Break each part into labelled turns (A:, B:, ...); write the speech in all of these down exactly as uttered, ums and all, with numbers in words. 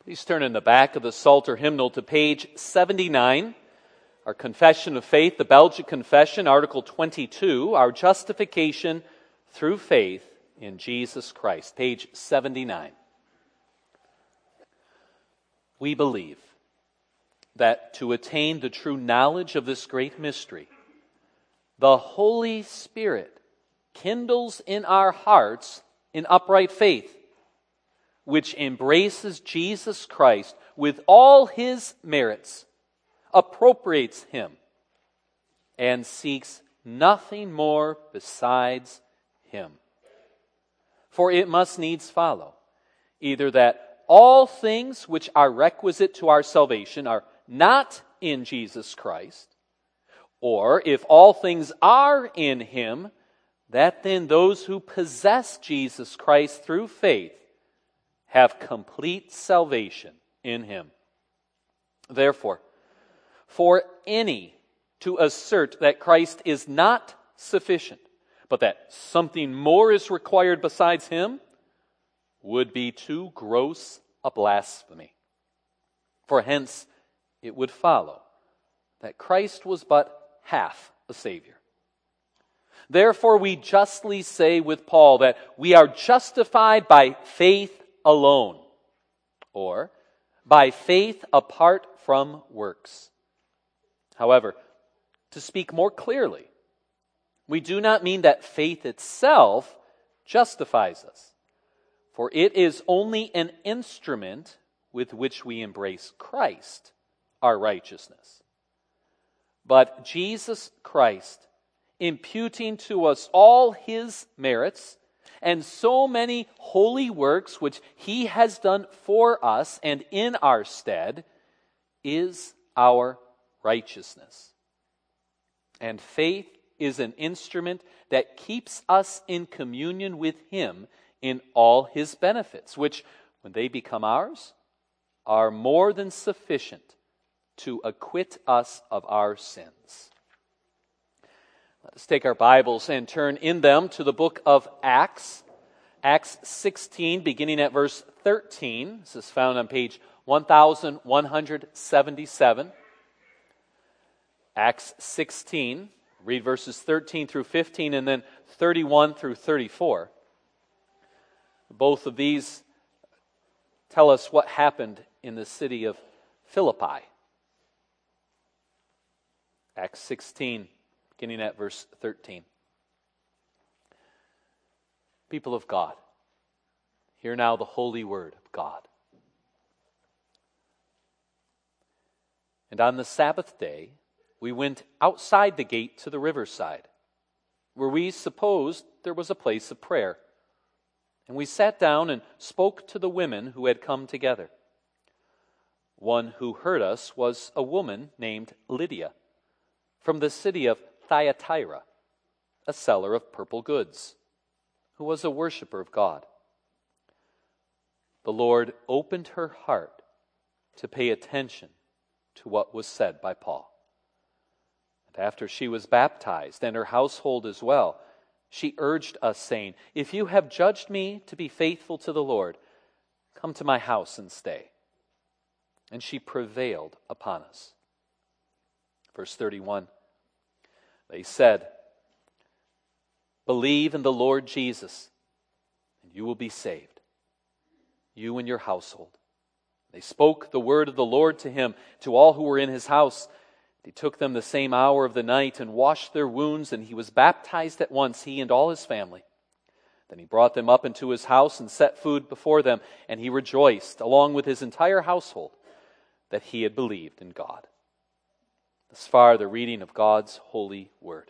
A: Please turn in the back of the Psalter hymnal to page seventy-nine. Our Confession of Faith, the Belgic Confession, Article twenty-two, our justification through faith in Jesus Christ, page seventy-nine. We believe that to attain the true knowledge of this great mystery, the Holy Spirit kindles in our hearts an upright faith, which embraces Jesus Christ with all His merits, appropriates Him, and seeks nothing more besides Him. For it must needs follow, either that all things which are requisite to our salvation are not in Jesus Christ, or if all things are in Him, that then those who possess Jesus Christ through faith have complete salvation in Him. Therefore, for any to assert that Christ is not sufficient, but that something more is required besides Him, would be too gross a blasphemy. For hence it would follow that Christ was but half a Savior. Therefore we justly say with Paul that we are justified by faith alone, or by faith apart from works. However, to speak more clearly, we do not mean that faith itself justifies us, for it is only an instrument with which we embrace Christ, our righteousness. But Jesus Christ, imputing to us all His merits, and so many holy works which He has done for us and in our stead, is our righteousness. And faith is an instrument that keeps us in communion with Him in all His benefits, which, when they become ours, are more than sufficient to acquit us of our sins. Let us take our Bibles and turn in them to the book of Acts. Acts sixteen, beginning at verse thirteen. This is found on page one thousand one hundred seventy-seven. Acts sixteen, read verses thirteen through fifteen and then thirty-one through thirty-four. Both of these tell us what happened in the city of Philippi. Acts sixteen, beginning at verse thirteen. People of God, hear now the holy word of God. And on the Sabbath day, we went outside the gate to the riverside, where we supposed there was a place of prayer. And we sat down and spoke to the women who had come together. One who heard us was a woman named Lydia, from the city of Thyatira, a seller of purple goods, who was a worshiper of God. The Lord opened her heart to pay attention to what was said by Paul. And after she was baptized, and her household as well, she urged us, saying, "If you have judged me to be faithful to the Lord, come to my house and stay." And she prevailed upon us. Verse thirty-one, they said, "Believe in the Lord Jesus, and you will be saved, you and your household." They spoke the word of the Lord to him, to all who were in his house. He took them the same hour of the night and washed their wounds, and he was baptized at once, he and all his family. Then he brought them up into his house and set food before them, and he rejoiced, along with his entire household, that he had believed in God. Thus far, the reading of God's holy word.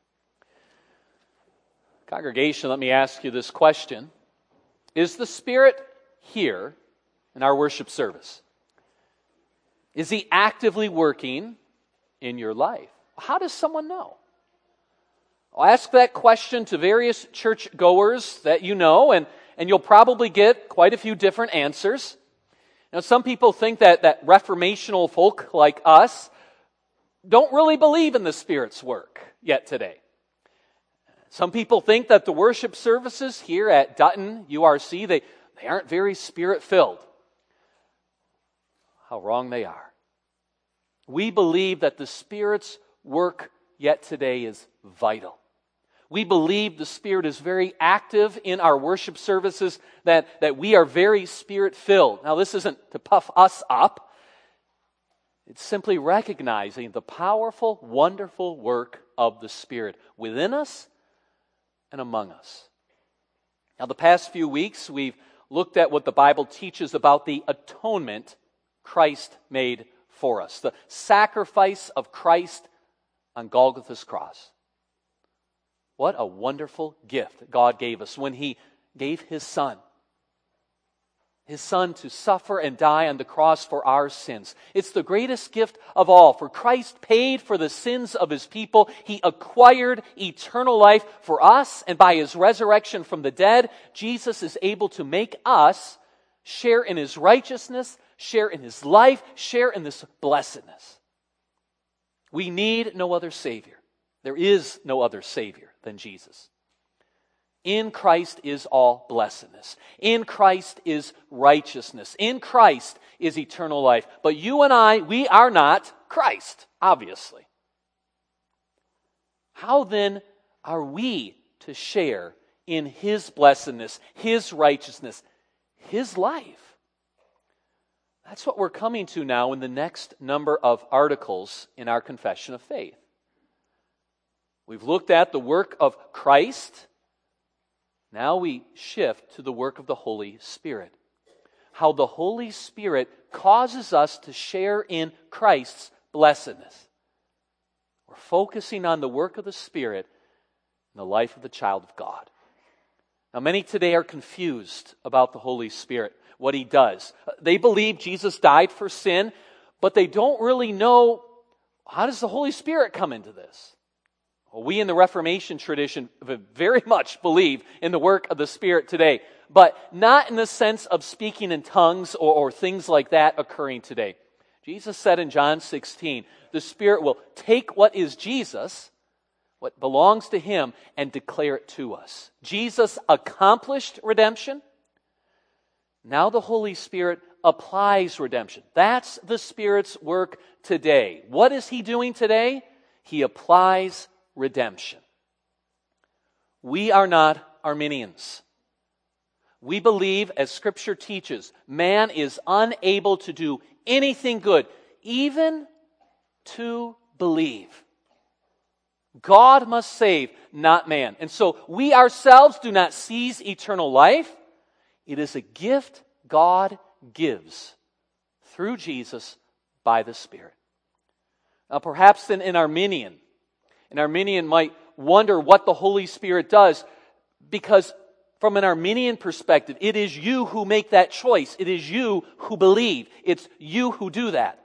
A: Congregation, let me ask you this question. Is the Spirit here in our worship service? Is He actively working in your life? How does someone know? I'll ask that question to various church goers that you know, and, and you'll probably get quite a few different answers. Now, some people think that, that reformational folk like us don't really believe in the Spirit's work yet today. Some people think that the worship services here at Dutton U R C, they, they aren't very Spirit-filled. how wrong they are. We believe that the Spirit's work yet today is vital. We believe the Spirit is very active in our worship services, that, that we are very Spirit-filled. Now, this isn't to puff us up. It's simply recognizing the powerful, wonderful work of the Spirit within us and among us. Now, the past few weeks, we've looked at what the Bible teaches about the atonement Christ made for us, the sacrifice of Christ on Golgotha's cross. What a wonderful gift God gave us when He gave His Son. His Son to suffer and die on the cross for our sins. It's the greatest gift of all. For Christ paid for the sins of His people. He acquired eternal life for us, and by His resurrection from the dead, Jesus is able to make us share in His righteousness, share in His life, share in this blessedness. We need no other Savior. There is no other Savior than Jesus. In Christ is all blessedness. In Christ is righteousness. In Christ is eternal life. But you and I, we are not Christ, obviously. How then are we to share in His blessedness, His righteousness, His life? That's what we're coming to now in the next number of articles in our confession of faith. We've looked at the work of Christ. Now we shift to the work of the Holy Spirit. How the Holy Spirit causes us to share in Christ's blessedness. We're focusing on the work of the Spirit in the life of the child of God. Now, many today are confused about the Holy Spirit, what He does. They believe Jesus died for sin, but they don't really know, how does the Holy Spirit come into this? Well, we in the Reformation tradition very much believe in the work of the Spirit today, but not in the sense of speaking in tongues or, or things like that occurring today. Jesus said in John sixteen, the Spirit will take what is Jesus, what belongs to Him, and declare it to us. Jesus accomplished redemption. Now the Holy Spirit applies redemption. That's the Spirit's work today. What is He doing today? He applies redemption. We are not Arminians. We believe, as Scripture teaches, man is unable to do anything good, even to believe. God must save, not man. And so we ourselves do not seize eternal life. It is a gift God gives through Jesus by the Spirit. Now perhaps then an Arminian, an Arminian might wonder what the Holy Spirit does, because from an Arminian perspective, it is you who make that choice. It is you who believe. It's you who do that.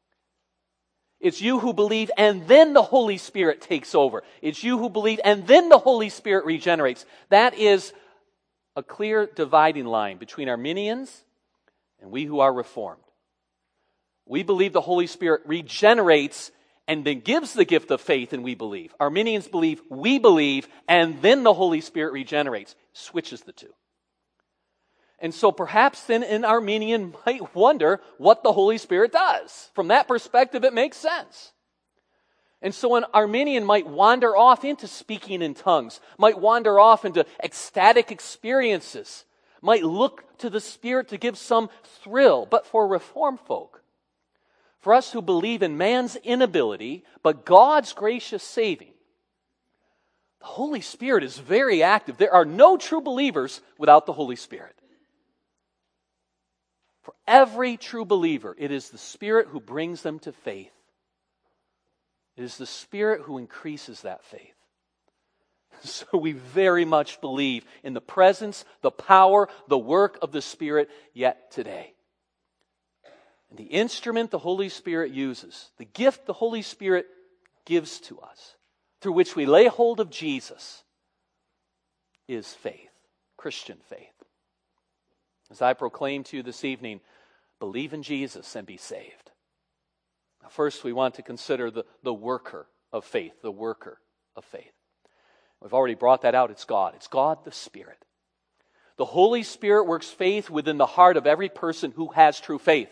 A: It's you who believe, and then the Holy Spirit takes over. It's you who believe, and then the Holy Spirit regenerates. That is a clear dividing line between Arminians and we who are Reformed. We believe the Holy Spirit regenerates and then gives the gift of faith, and we believe. Arminians believe, we believe, and then the Holy Spirit regenerates. Switches the two. And so perhaps then an Arminian might wonder what the Holy Spirit does. From that perspective, it makes sense. And so an Arminian might wander off into speaking in tongues, might wander off into ecstatic experiences, might look to the Spirit to give some thrill. But for Reformed folk, for us who believe in man's inability, but God's gracious saving, the Holy Spirit is very active. There are no true believers without the Holy Spirit. For every true believer, it is the Spirit who brings them to faith. It is the Spirit who increases that faith. So we very much believe in the presence, the power, the work of the Spirit yet today. And the instrument the Holy Spirit uses, the gift the Holy Spirit gives to us, through which we lay hold of Jesus, is faith, Christian faith. As I proclaim to you this evening, believe in Jesus and be saved. Now, first, we want to consider the, the worker of faith, the worker of faith. We've already brought that out. It's God. It's God the Spirit. The Holy Spirit works faith within the heart of every person who has true faith.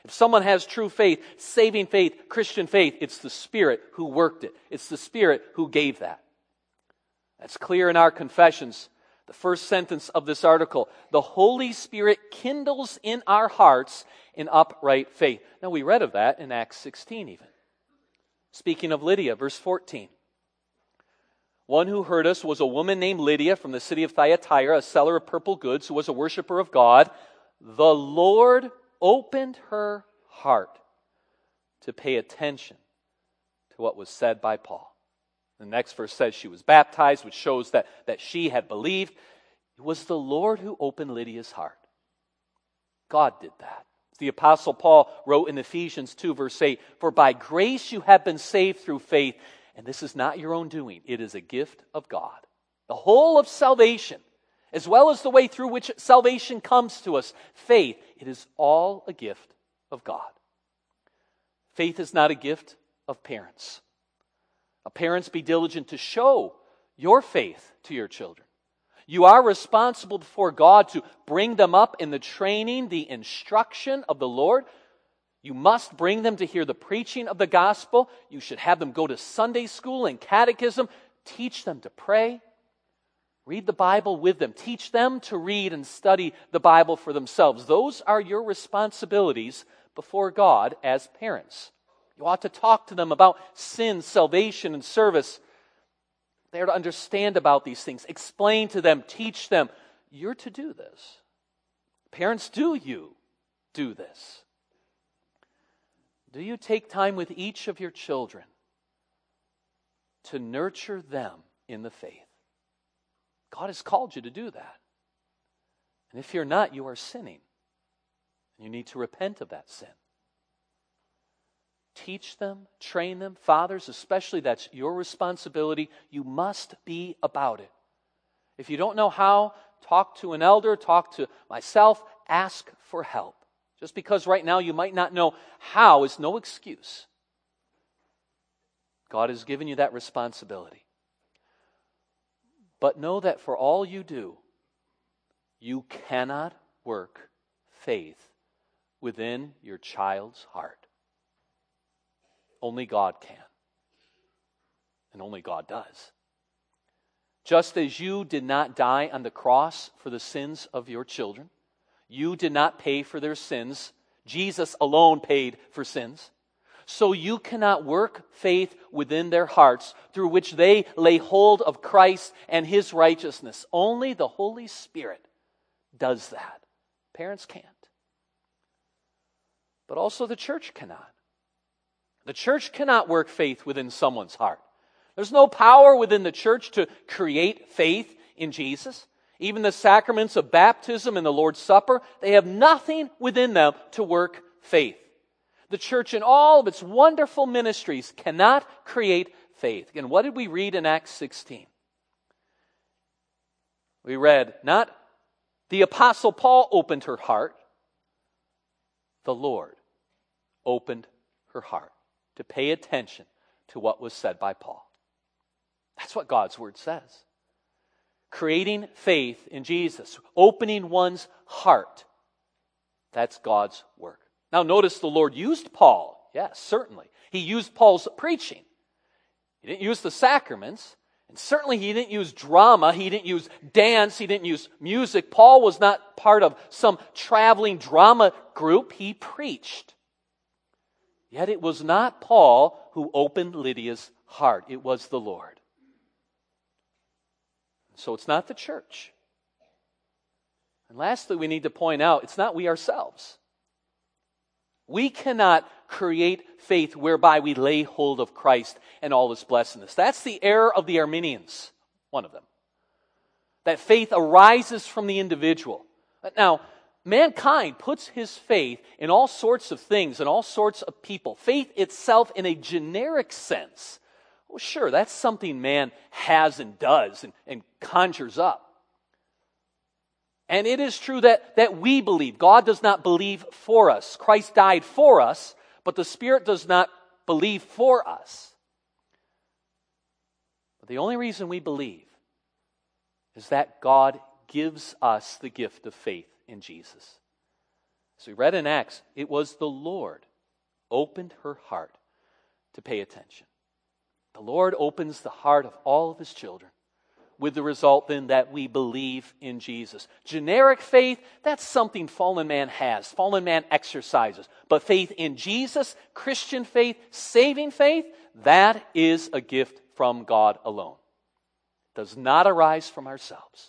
A: If someone has true faith, saving faith, Christian faith, it's the Spirit who worked it. It's the Spirit who gave that. That's clear in our confessions. The first sentence of this article, the Holy Spirit kindles in our hearts an upright faith. Now we read of that in Acts sixteen even. Speaking of Lydia, verse fourteen. One who heard us was a woman named Lydia from the city of Thyatira, a seller of purple goods, who was a worshiper of God. The Lord opened her heart to pay attention to what was said by Paul. The next verse says she was baptized, which shows that, that she had believed. It was the Lord who opened Lydia's heart. God did that. The Apostle Paul wrote in Ephesians two, verse eight, "For by grace you have been saved through faith, and this is not your own doing. It is a gift of God." The whole of salvation, as well as the way through which salvation comes to us, faith, it is all a gift of God. Faith is not a gift of parents. Parents, be diligent to show your faith to your children. You are responsible before God to bring them up in the training, the instruction of the Lord. You must bring them to hear the preaching of the gospel. You should have them go to Sunday school and catechism. Teach them to pray. Read the Bible with them. Teach them to read and study the Bible for themselves. Those are your responsibilities before God as parents. You ought to talk to them about sin, salvation, and service. They are to understand about these things. Explain to them, teach them. You're to do this. Parents, do you do this? Do you take time with each of your children to nurture them in the faith? God has called you to do that. And if you're not, you are sinning. And you need to repent of that sin. Teach them, train them. Fathers, especially, that's your responsibility. You must be about it. If you don't know how, talk to an elder, talk to myself, ask for help. Just because right now you might not know how is no excuse. God has given you that responsibility. But know that for all you do, you cannot work faith within your child's heart. Only God can. And only God does. Just as you did not die on the cross for the sins of your children, you did not pay for their sins. Jesus alone paid for sins. So you cannot work faith within their hearts through which they lay hold of Christ and His righteousness. Only the Holy Spirit does that. Parents can't. But also the church cannot. The church cannot work faith within someone's heart. There's no power within the church to create faith in Jesus. Even the sacraments of baptism and the Lord's Supper, they have nothing within them to work faith. The church in all of its wonderful ministries cannot create faith. Again, what did we read in Acts sixteen? We read, not the Apostle Paul opened her heart. The Lord opened her heart to pay attention to what was said by Paul. That's what God's Word says. Creating faith in Jesus, opening one's heart. That's God's work. Now notice the Lord used Paul. Yes, certainly. He used Paul's preaching. He didn't use the sacraments. And certainly he didn't use drama. He didn't use dance. He didn't use music. Paul was not part of some traveling drama group. He preached. Yet it was not Paul who opened Lydia's heart. It was the Lord. So it's not the church. And lastly, we need to point out, it's not we ourselves. We cannot create faith whereby we lay hold of Christ and all His blessedness. That's the error of the Arminians, one of them. That faith arises from the individual. Now, mankind puts his faith in all sorts of things and all sorts of people. Faith itself in a generic sense. Well, sure, that's something man has and does and, and conjures up. And it is true that, that we believe. God does not believe for us. Christ died for us, but the Spirit does not believe for us. But the only reason we believe is that God gives us the gift of faith in Jesus. As we read in Acts, it was the Lord opened her heart to pay attention. The Lord opens the heart of all of his children, with the result then that we believe in Jesus. Generic faith, that's something fallen man has, fallen man exercises. But faith in Jesus, Christian faith, saving faith, that is a gift from God alone. It does not arise from ourselves.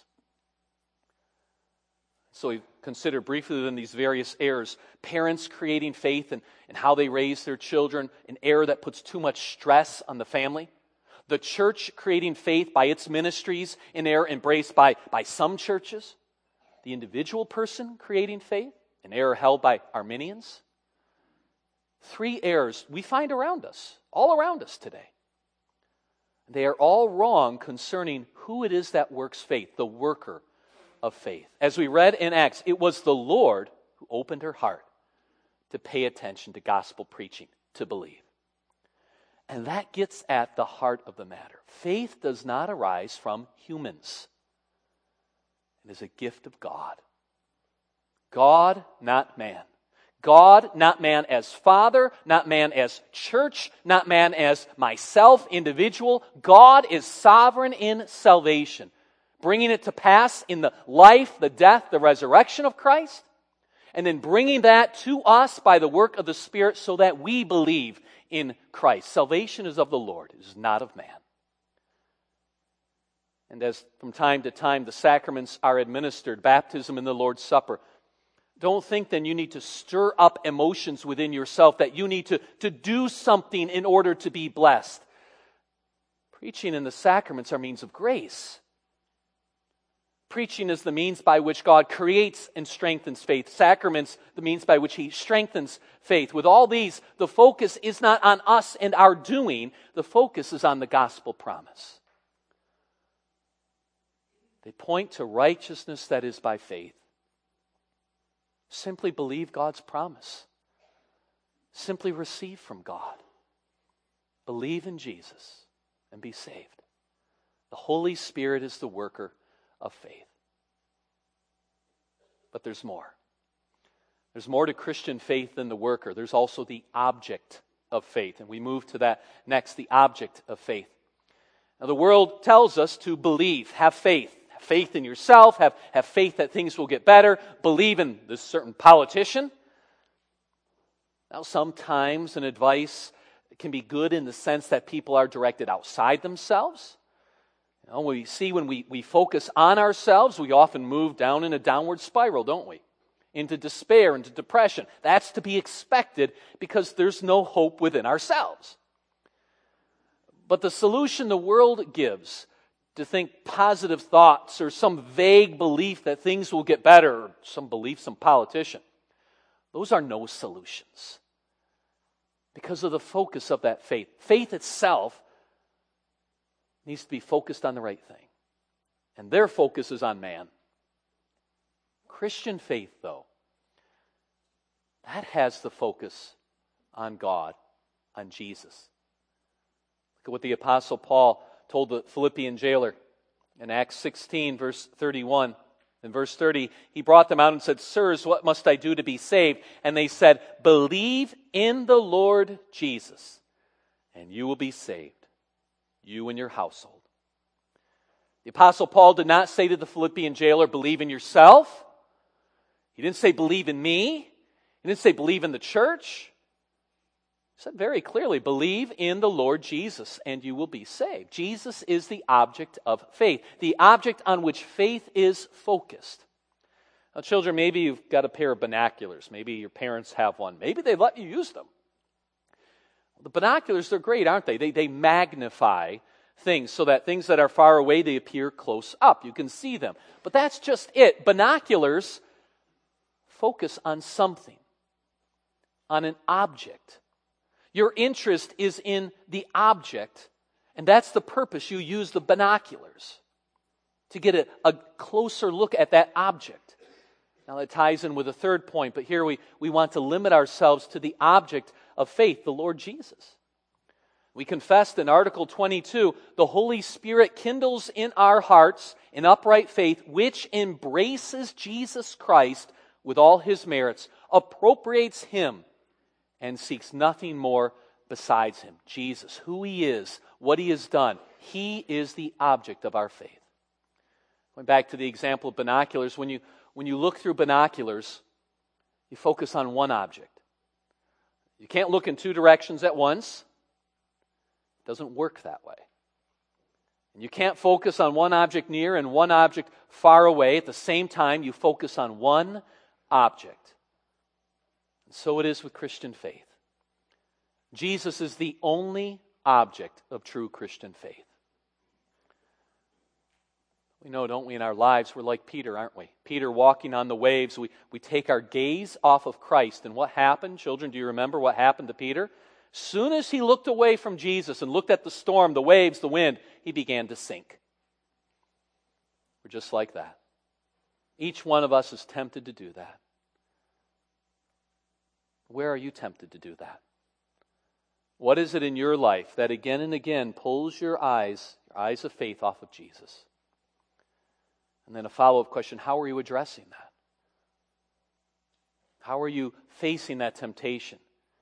A: So we've considered briefly then these various errors. Parents creating faith and, and how they raise their children, an error that puts too much stress on the family. The church creating faith by its ministries, an error embraced by, by some churches. The individual person creating faith, an error held by Arminians. Three errors we find around us, all around us today. They are all wrong concerning who it is that works faith, the worker of faith. As we read in Acts, it was the Lord who opened her heart to pay attention to gospel preaching, to believe. And that gets at the heart of the matter. Faith does not arise from humans. It is a gift of God. God, not man. God, not man as father, not man as church, not man as myself, individual. God is sovereign in salvation, bringing it to pass in the life, the death, the resurrection of Christ, and then bringing that to us by the work of the Spirit so that we believe in Christ. Salvation is of the Lord, it is not of man. And as from time to time the sacraments are administered, baptism and the Lord's Supper, don't think then you need to stir up emotions within yourself, that you need to, to do something in order to be blessed. Preaching and the sacraments are means of grace. Preaching is the means by which God creates and strengthens faith. Sacraments, the means by which He strengthens faith. With all these, the focus is not on us and our doing. The focus is on the gospel promise. They point to righteousness that is by faith. Simply believe God's promise. Simply receive from God. Believe in Jesus and be saved. The Holy Spirit is the worker of faith. But there's more. There's more to Christian faith than the worker. There's also the object of faith. And we move to that next, the object of faith. Now the world tells us to believe, have faith. Have faith in yourself, have, have faith that things will get better, believe in this certain politician. Now sometimes an advice can be good in the sense that people are directed outside themselves. You know, we see when we, we focus on ourselves, we often move down in a downward spiral, don't we? Into despair, into depression. That's to be expected because there's no hope within ourselves. But the solution the world gives, to think positive thoughts or some vague belief that things will get better, or some belief, some politician, those are no solutions. Because of the focus of that faith. Faith itself needs to be focused on the right thing. And their focus is on man. Christian faith, though, that has the focus on God, on Jesus. Look at what the Apostle Paul told the Philippian jailer in Acts sixteen, verse thirty-one. In verse thirty, he brought them out and said, "Sirs, what must I do to be saved?" And they said, "Believe in the Lord Jesus, and you will be saved, you and your household." The Apostle Paul did not say to the Philippian jailer, "Believe in yourself." He didn't say, "Believe in me." He didn't say, "Believe in the church." He said very clearly, "Believe in the Lord Jesus, and you will be saved." Jesus is the object of faith, the object on which faith is focused. Now, children, maybe you've got a pair of binoculars. Maybe your parents have one. Maybe they let you use them. The binoculars, they're great, aren't they? They, they magnify things so that things that are far away, they appear close up. You can see them. But that's just it. Binoculars focus on something, on an object. Your interest is in the object, and that's the purpose. You use the binoculars to get a, a closer look at that object. Now that ties in with a third point, but here we, we want to limit ourselves to the object of faith, the Lord Jesus. We confessed in Article twenty-two, the Holy Spirit kindles in our hearts an upright faith which embraces Jesus Christ with all His merits, appropriates Him and seeks nothing more besides Him. Jesus, who He is, what He has done. He is the object of our faith. Going back to the example of binoculars, when you, when you look through binoculars, you focus on one object. You can't look in two directions at once. It doesn't work that way. And you can't focus on one object near and one object far away. At the same time, you focus on one object. And so it is with Christian faith. Jesus is the only object of true Christian faith. We know, don't we, in our lives, we're like Peter, aren't we? Peter walking on the waves, we, we take our gaze off of Christ. And what happened? Children, do you remember what happened to Peter? Soon as he looked away from Jesus and looked at the storm, the waves, the wind, he began to sink. We're just like that. Each one of us is tempted to do that. Where are you tempted to do that? What is it in your life that again and again pulls your eyes, your eyes of faith off of Jesus? And then a follow-up question, how are you addressing that? How are you facing that temptation?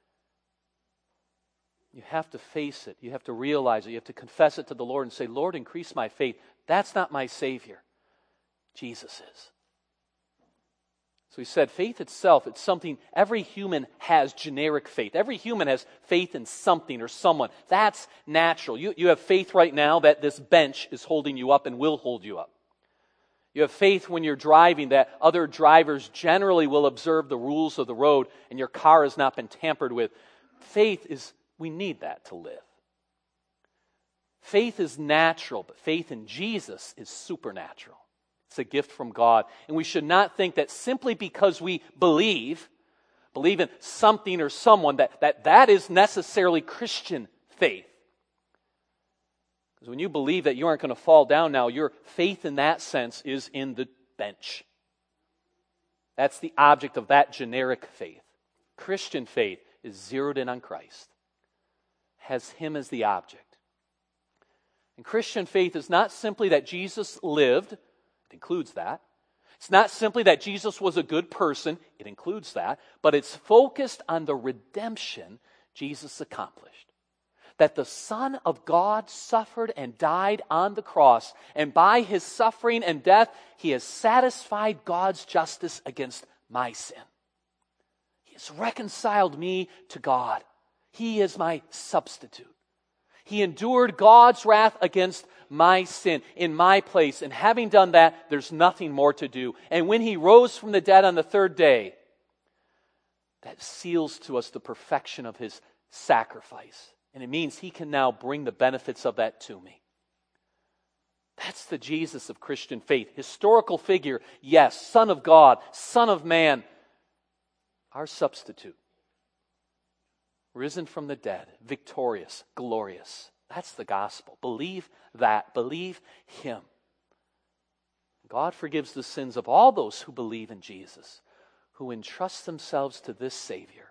A: You have to face it. You have to realize it. You have to confess it to the Lord and say, Lord, increase my faith. That's not my Savior. Jesus is. So he said, faith itself, it's something, every human has generic faith. Every human has faith in something or someone. That's natural. You, you have faith right now that this bench is holding you up and will hold you up. You have faith when you're driving that other drivers generally will observe the rules of the road and your car has not been tampered with. Faith is, we need that to live. Faith is natural, but faith in Jesus is supernatural. It's a gift from God. And we should not think that simply because we believe, believe in something or someone, that that, that is necessarily Christian faith. Because when you believe that you aren't going to fall down now, your faith in that sense is in the bench. That's the object of that generic faith. Christian faith is zeroed in on Christ. Has Him as the object. And Christian faith is not simply that Jesus lived. It includes that. It's not simply that Jesus was a good person. It includes that. But it's focused on the redemption Jesus accomplished. That the Son of God suffered and died on the cross, and by His suffering and death, He has satisfied God's justice against my sin. He has reconciled me to God. He is my substitute. He endured God's wrath against my sin in my place, and having done that, there's nothing more to do. And when He rose from the dead on the third day, that seals to us the perfection of His sacrifice. And it means He can now bring the benefits of that to me. That's the Jesus of Christian faith. Historical figure, yes. Son of God, Son of man. Our substitute. Risen from the dead, victorious, glorious. That's the gospel. Believe that. Believe Him. God forgives the sins of all those who believe in Jesus, who entrust themselves to this Savior.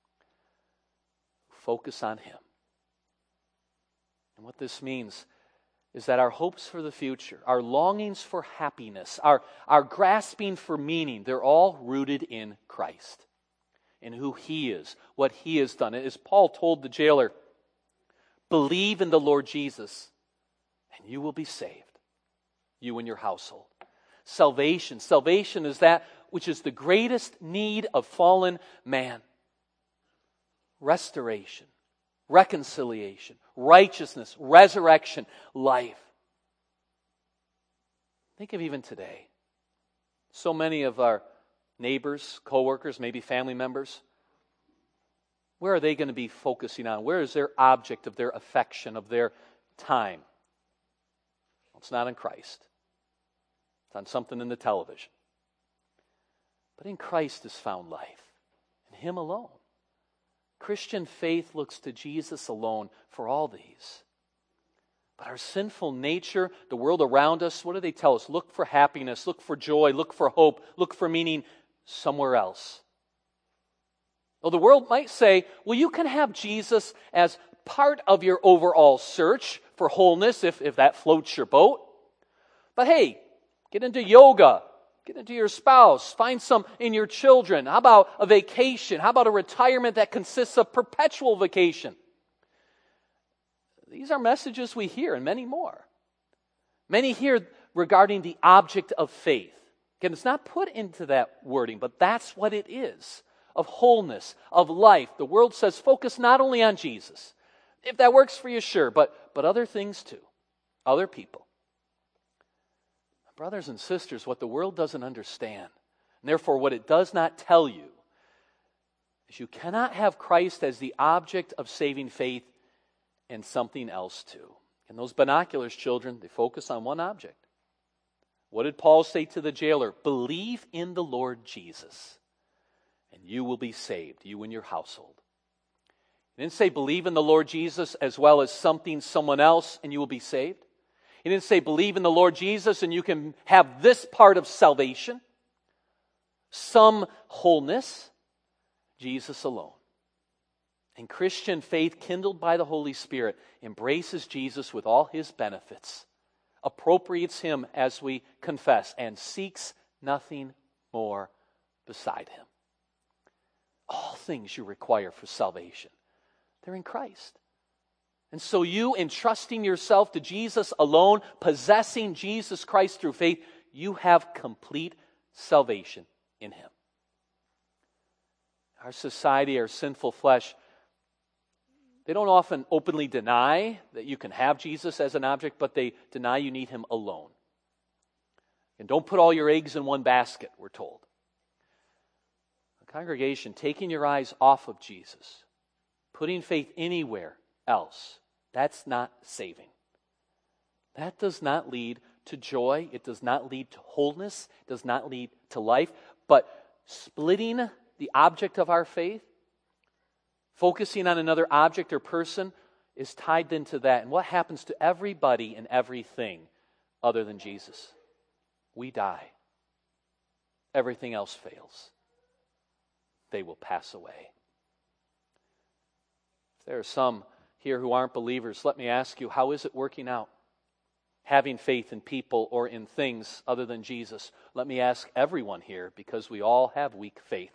A: Focus on Him. And what this means is that our hopes for the future, our longings for happiness, our, our grasping for meaning, they're all rooted in Christ, in who He is, what He has done. As Paul told the jailer, believe in the Lord Jesus, and you will be saved, you and your household. Salvation. Salvation is that which is the greatest need of fallen man. Restoration. Reconciliation, righteousness, resurrection, life. Think of even today. So many of our neighbors, co-workers, maybe family members, where are they going to be focusing on? Where is their object of their affection, of their time? Well, it's not in Christ. It's on something in the television. But in Christ is found life. In Him alone. Christian faith looks to Jesus alone for all these. But our sinful nature, the world around us, what do they tell us? Look for happiness, look for joy, look for hope, look for meaning somewhere else. Well, the world might say, well, you can have Jesus as part of your overall search for wholeness, if, if that floats your boat. But hey, get into yoga, Get into your spouse. Find some in your children. How about a vacation? How about a retirement that consists of perpetual vacation? These are messages we hear and many more. Many hear regarding the object of faith. Again, it's not put into that wording, but that's what it is. Of wholeness, of life. The world says focus not only on Jesus. If that works for you, sure, but, but other things too. Other people. Brothers and sisters, what the world doesn't understand, and therefore what it does not tell you, is you cannot have Christ as the object of saving faith and something else too. And those binoculars, children, they focus on one object. What did Paul say to the jailer? Believe in the Lord Jesus, and you will be saved, you and your household. He didn't say believe in the Lord Jesus as well as something, someone else, and you will be saved. He didn't say believe in the Lord Jesus and you can have this part of salvation, some wholeness. Jesus alone. And Christian faith, kindled by the Holy Spirit, embraces Jesus with all his benefits, appropriates him as we confess, and seeks nothing more beside him. All things you require for salvation, they're in Christ. And so you, entrusting yourself to Jesus alone, possessing Jesus Christ through faith, you have complete salvation in him. Our society, our sinful flesh, they don't often openly deny that you can have Jesus as an object, but they deny you need him alone. And don't put all your eggs in one basket, we're told. The congregation, taking your eyes off of Jesus, putting faith anywhere else, that's not saving. That does not lead to joy. It does not lead to wholeness. It does not lead to life. But splitting the object of our faith, focusing on another object or person, is tied into that. And what happens to everybody and everything other than Jesus? We die. Everything else fails. They will pass away. If there are some here who aren't believers, let me ask you, how is it working out? Having faith in people or in things other than Jesus. Let me ask everyone here, because we all have weak faith.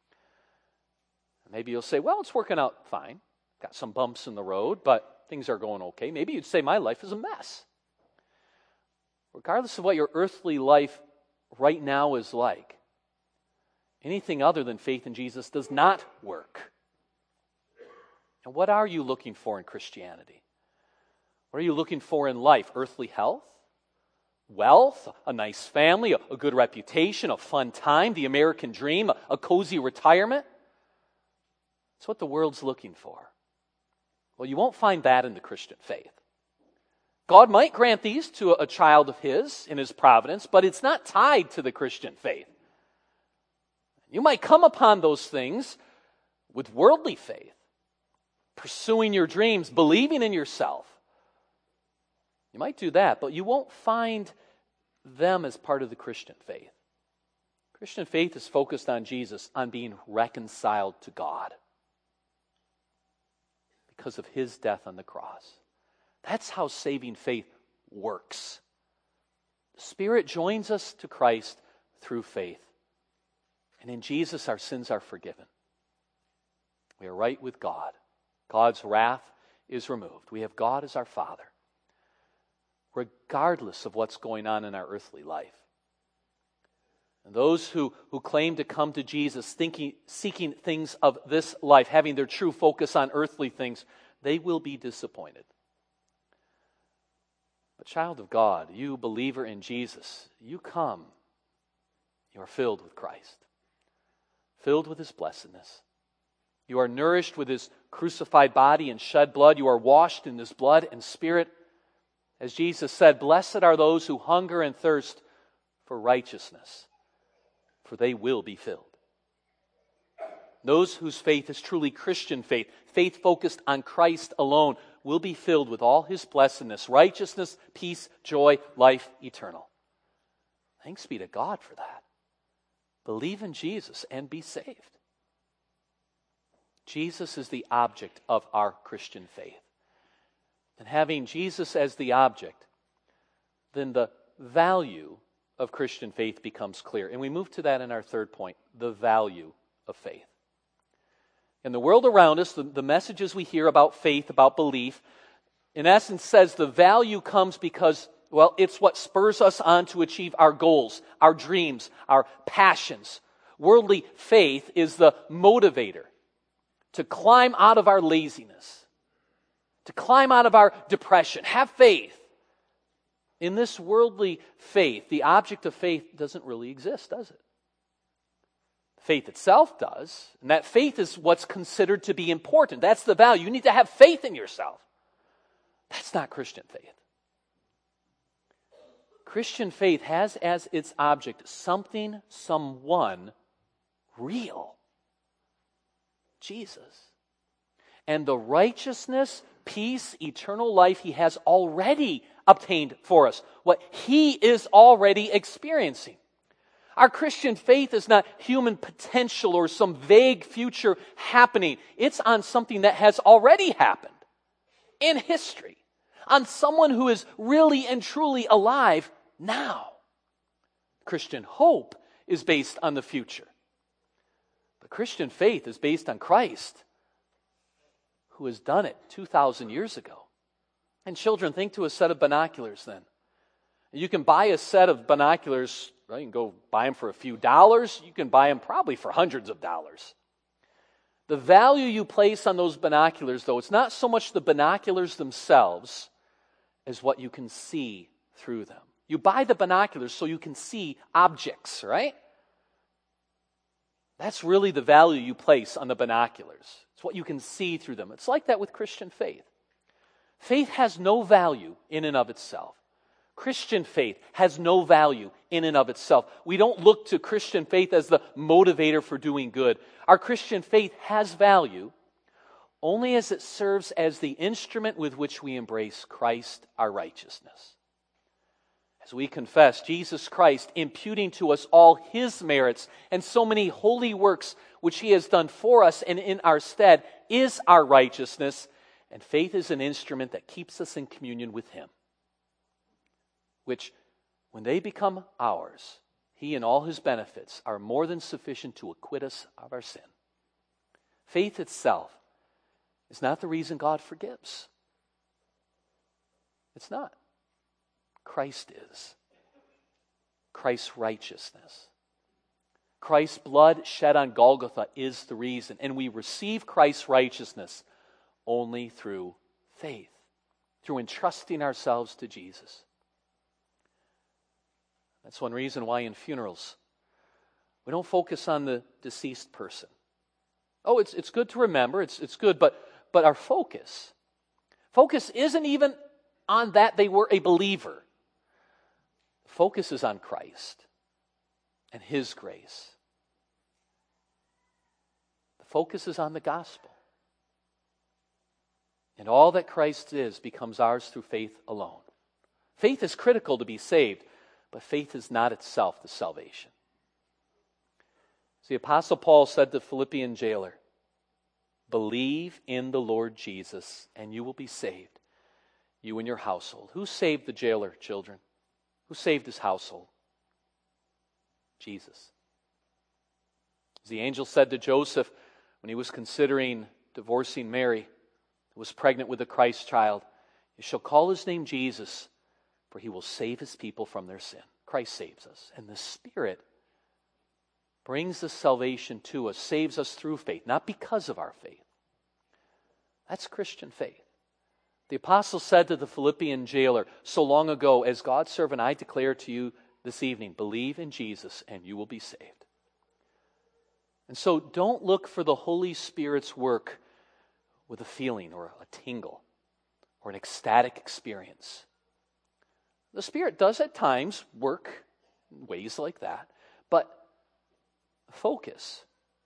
A: Maybe you'll say, well, it's working out fine. Got some bumps in the road, but things are going okay. Maybe you'd say, my life is a mess. Regardless of what your earthly life right now is like, anything other than faith in Jesus does not work. And what are you looking for in Christianity? What are you looking for in life? Earthly health? Wealth? A nice family? A, a good reputation? A fun time? The American dream? A, a cozy retirement? That's what the world's looking for. Well, you won't find that in the Christian faith. God might grant these to a, a child of his in his providence, but it's not tied to the Christian faith. You might come upon those things with worldly faith, pursuing your dreams, believing in yourself. You might do that, but you won't find them as part of the Christian faith. Christian faith is focused on Jesus, on being reconciled to God because of his death on the cross. That's how saving faith works. The Spirit joins us to Christ through faith. And in Jesus, our sins are forgiven. We are right with God. God's wrath is removed. We have God as our Father, regardless of what's going on in our earthly life. And those who, who claim to come to Jesus thinking, seeking things of this life, having their true focus on earthly things, they will be disappointed. But child of God, you believer in Jesus, you come, you are filled with Christ, filled with his blessedness. You are nourished with his crucified body and shed blood. You are washed in his blood and Spirit. As Jesus said, blessed are those who hunger and thirst for righteousness, for they will be filled. Those whose faith is truly Christian faith, faith focused on Christ alone, will be filled with all his blessedness, righteousness, peace, joy, life eternal. Thanks be to God for that. Believe in Jesus and be saved. Jesus is the object of our Christian faith. And having Jesus as the object, then the value of Christian faith becomes clear. And we move to that in our third point, the value of faith. In the world around us, the, the messages we hear about faith, about belief, in essence says the value comes because, well, it's what spurs us on to achieve our goals, our dreams, our passions. Worldly faith is the motivator to climb out of our laziness, to climb out of our depression. Have faith. In this worldly faith, the object of faith doesn't really exist, does it? Faith itself does, and that faith is what's considered to be important. That's the value. You need to have faith in yourself. That's not Christian faith. Christian faith has as its object something, someone real. Jesus. And the righteousness, peace, eternal life He has already obtained for us. What He is already experiencing. Our Christian faith is not human potential or some vague future happening. It's on something that has already happened in history. On someone who is really and truly alive now. Christian hope is based on the future. But Christian faith is based on Christ, who has done it two thousand years ago. And children, think to a set of binoculars then. You can buy a set of binoculars, right? You can go buy them for a few dollars. You can buy them probably for hundreds of dollars. The value you place on those binoculars, though, it's not so much the binoculars themselves as what you can see through them. You buy the binoculars so you can see objects, right? That's really the value you place on the binoculars. It's what you can see through them. It's like that with Christian faith. Faith has no value in and of itself. Christian faith has no value in and of itself. We don't look to Christian faith as the motivator for doing good. Our Christian faith has value only as it serves as the instrument with which we embrace Christ, our righteousness. As we confess Jesus Christ imputing to us all His merits and so many holy works which He has done for us and in our stead is our righteousness, and faith is an instrument that keeps us in communion with Him, which, when they become ours, He and all His benefits are more than sufficient to acquit us of our sin. Faith itself is not the reason God forgives. It's not. Christ is. Christ's righteousness. Christ's blood shed on Golgotha is the reason. And we receive Christ's righteousness only through faith, through entrusting ourselves to Jesus. That's one reason why in funerals we don't focus on the deceased person. Oh, it's it's good to remember, it's it's good, but but our focus, focus isn't even on that they were a believer. Focus is on Christ and His grace. The focus is on the gospel. And all that Christ is becomes ours through faith alone. Faith is critical to be saved, but faith is not itself the salvation. So the Apostle Paul said to the Philippian jailer, "Believe in the Lord Jesus, and you will be saved, you and your household." Who saved the jailer, children? Who saved his household? Jesus. As the angel said to Joseph when he was considering divorcing Mary, who was pregnant with the Christ child, "You shall call his name Jesus, for he will save his people from their sin." Christ saves us. And the Spirit brings the salvation to us, saves us through faith, not because of our faith. That's Christian faith. The apostle said to the Philippian jailer so long ago, "As God's servant, I declare to you this evening, believe in Jesus and you will be saved." And so don't look for the Holy Spirit's work with a feeling or a tingle or an ecstatic experience. The Spirit does at times work in ways like that, but focus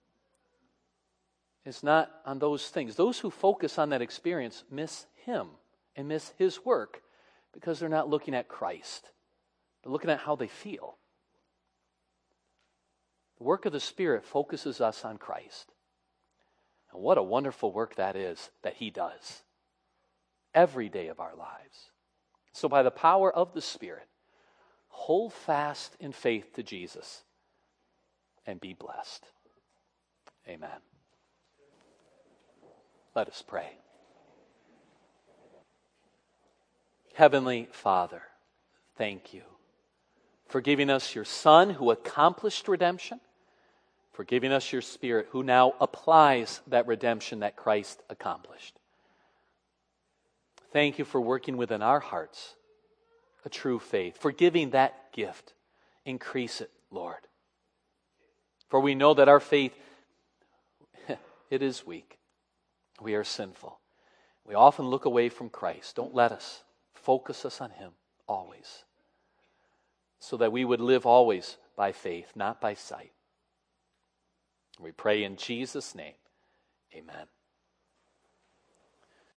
A: is not on those things. Those who focus on that experience miss Him and miss His work because they're not looking at Christ. They're looking at how they feel. The work of the Spirit focuses us on Christ. And what a wonderful work that is that He does every day of our lives. So by the power of the Spirit, hold fast in faith to Jesus and be blessed. Amen. Let us pray. Heavenly Father, thank you for giving us your Son who accomplished redemption, for giving us your Spirit who now applies that redemption that Christ accomplished. Thank you for working within our hearts a true faith, for giving that gift. Increase it, Lord. For we know that our faith, it is weak. We are sinful. We often look away from Christ. Don't let us. Focus us on Him always, so that we would live always by faith, not by sight. We pray in Jesus' name. Amen.